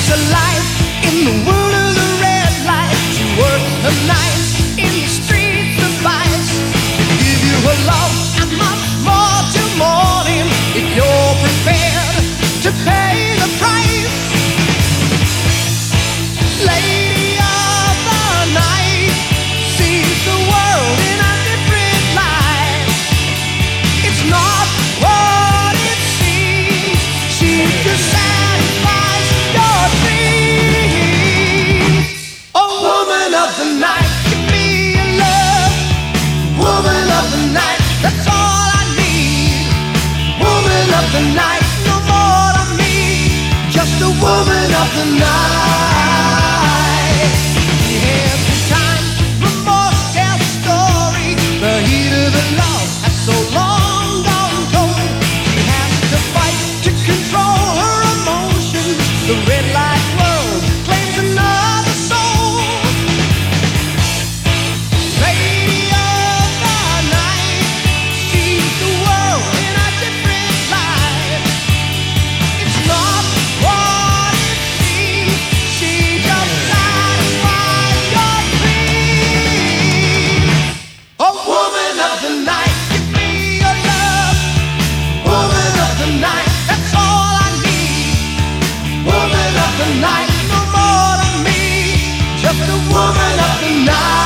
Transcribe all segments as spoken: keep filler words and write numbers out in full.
a life in the world of the red light. She works the nights in the streets of vice to give you her love and much more till morning if you're prepared to pay the price. Lady of the night sees the world in a different light. It's not what it seems. She just satisfies your dreams. Oh, woman of the night, give me your love. Woman of the night, that's all I need. Woman of the night, no more to me, just a woman of the night. Every time remorse tells a story, the heat of the love has so long gone cold. She has to fight to control her emotions. The red light world claims another soul. Lady of the night sees the world in a different light. It's not what it seems. She just satisfies your dreams. Oh, woman of the night, give me your love. Woman of the night, that's all I need. Woman of the night, no more to me, just a woman of the night.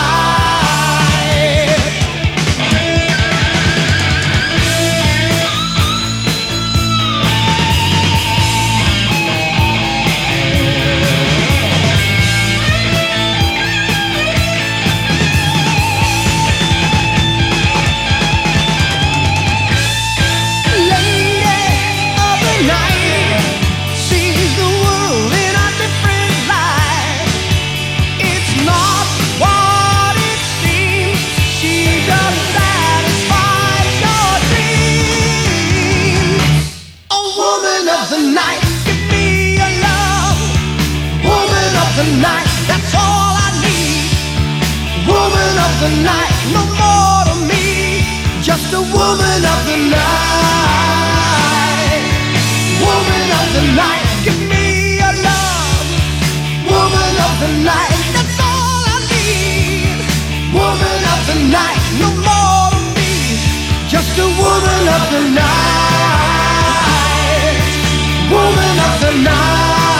Lady of the night sees the world in a different light. It's not what it seems. She just satisfies your dreams. Oh, woman of the night, give me your love. Woman of the night, that's all I need. Woman of the night, no more to me, just a woman of the night. Woman of the night, give me your love. Woman of the night, that's all I need. Woman of the night, no more to me, just a woman of the night. Woman of the night.